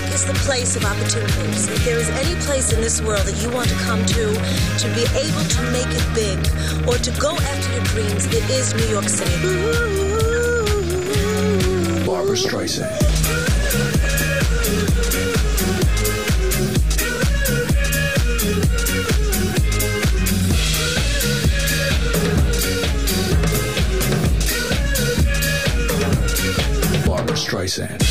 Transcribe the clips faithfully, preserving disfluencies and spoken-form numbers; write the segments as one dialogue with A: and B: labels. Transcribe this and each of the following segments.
A: is the place of opportunities. If there is any place in this world that you want to come to, to be able to make it big, or to go after your dreams, it is New York City.
B: Barbra Streisand. Barbra Streisand.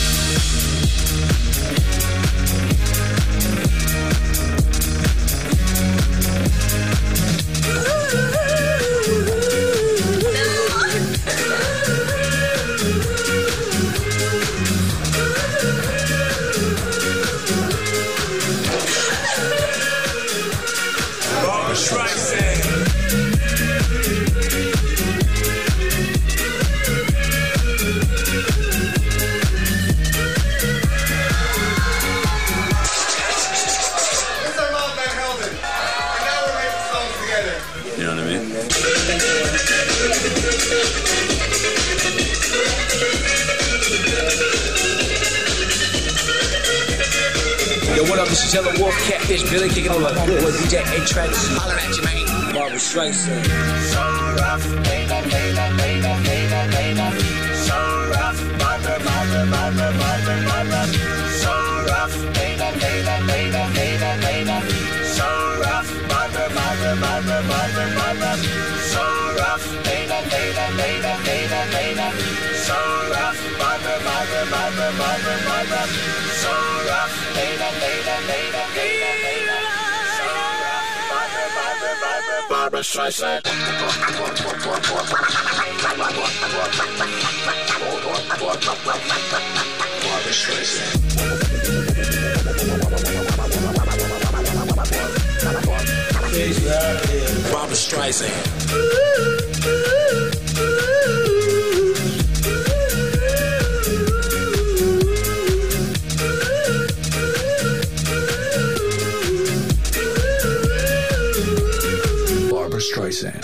C: Yo, what up? This is Yellow Wolf, Catfish, Billy, kicking on like good with D J A-Trax. Holler at you, man. Barbra Streisand.
D: So rough, baby, baby, baby, baby, baby. So rough, Barbra, Barbra, Barbra, Barbra, Barbra. So rough, baby, baby, baby, baby, baby. So rough, Barbra, Barbra, Barbra, Barbra, Barbra. So rough, baby, baby, baby, baby, baby. So rough, Barbra, Barbra, Barbra, Barbra, Barbra. So rough, baby, baby, baby, baby, baby. So rough, Barbra, Barbra, Barbra, Barbra Streisand.
B: Barbra Streisand.
C: Barbra Streisand.
B: Barbra Streisand.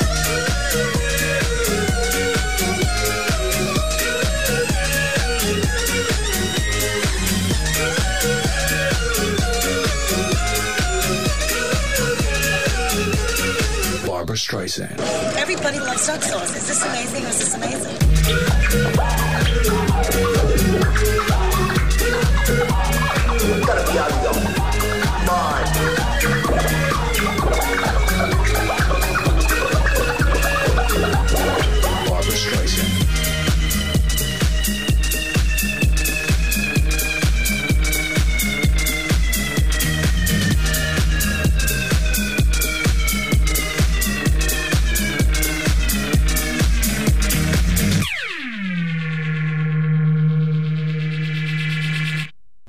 B: Barbra Streisand.
A: Everybody loves duck sauce. Is this amazing or is this amazing?